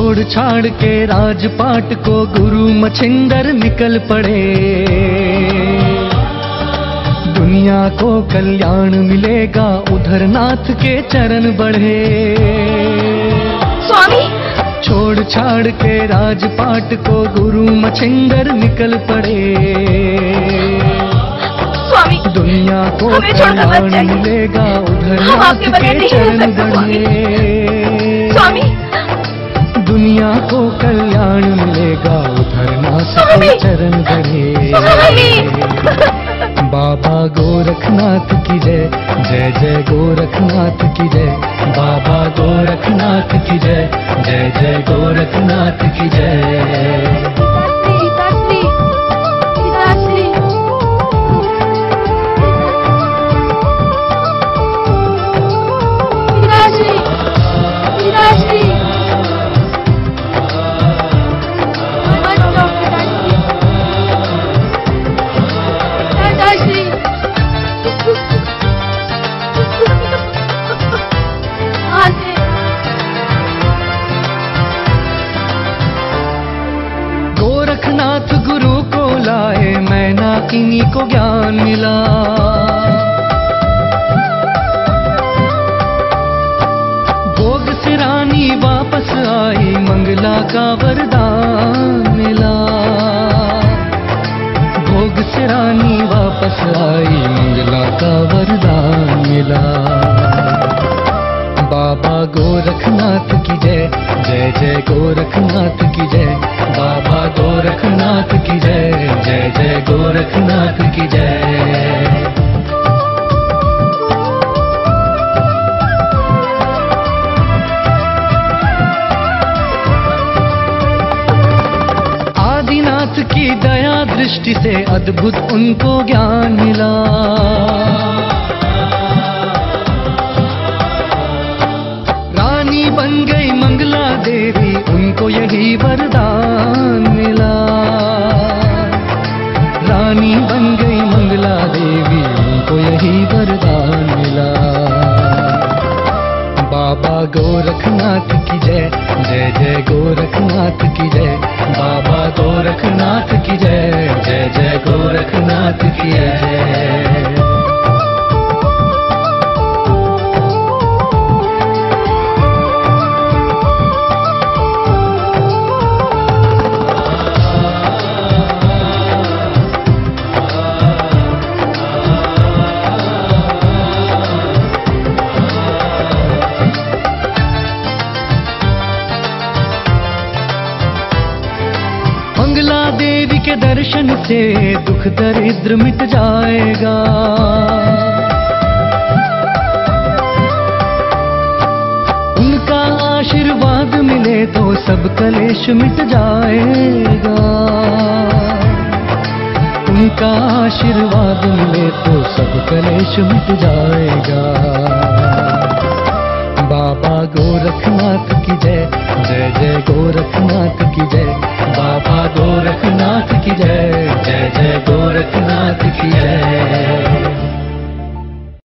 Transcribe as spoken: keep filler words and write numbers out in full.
छोड़ छाड़ के राजपाट को गुरु मछिंदर निकल पड़े। दुनिया को कल्याण मिलेगा उधर नाथ के चरण बढ़े। स्वामी छोड़ छाड़ के राजपाट को गुरु मछिंदर निकल पड़े। स्वामी दुनिया को हमें छोड़कर मत कल्याण जाइए। मिलेगा उधर हम नाथ आपके बगैर के नहीं रह चरण सकते, बढ़े। स्वामी दुनिया को कल्याण मिलेगा उधर नाथ स्वामी। के चरण बढ़े। स्वामी बाबा गोरखनाथ की जय, जय जय गोरखनाथ की जय। बाबा गोरखनाथ की जय, जय जय गोरखनाथ की जय। पिताश्री, पिताश्री, पिताश्री, पिताश्री, मत जाओ पिताश्री, पिताश्री। आते गोरखनाथ गुरु को लाए मैना किन्हीं को ज्ञान मिला। भोग से रानी वापस आई मंगला का वरदान मिला। भोग से रानी वापस आई मंगला का वरदान मिला। बाबा गोरखनाथ की जय, जय जय गोरखनाथ की जय। बाबा गोरखनाथ की जय, जय जय गोरखनाथ की जय। आदिनाथ की दया दृष्टि से अद्भुत उनको ज्ञान मिला। रानी बन गई मंगला देवी उनको यही वरदान मिला। रानी बन गई मंगला देवी उनको यही वरदान मिला। बाबा गोरखनाथ की जय, जय जय गोरखनाथ की जय। बाबा गोरखनाथ की जय, जय जय गोरखनाथ की जय। मंगला देवी के दर्शन से दुख दरिद्र मिट जाएगा। उनका आशीर्वाद मिले तो सब कलेश मिट जाएगा। उनका आशीर्वाद मिले तो सब कलेश मिट जाएगा। बाबा गोरखनाथ की जय, जय जय गोरखनाथ की जय।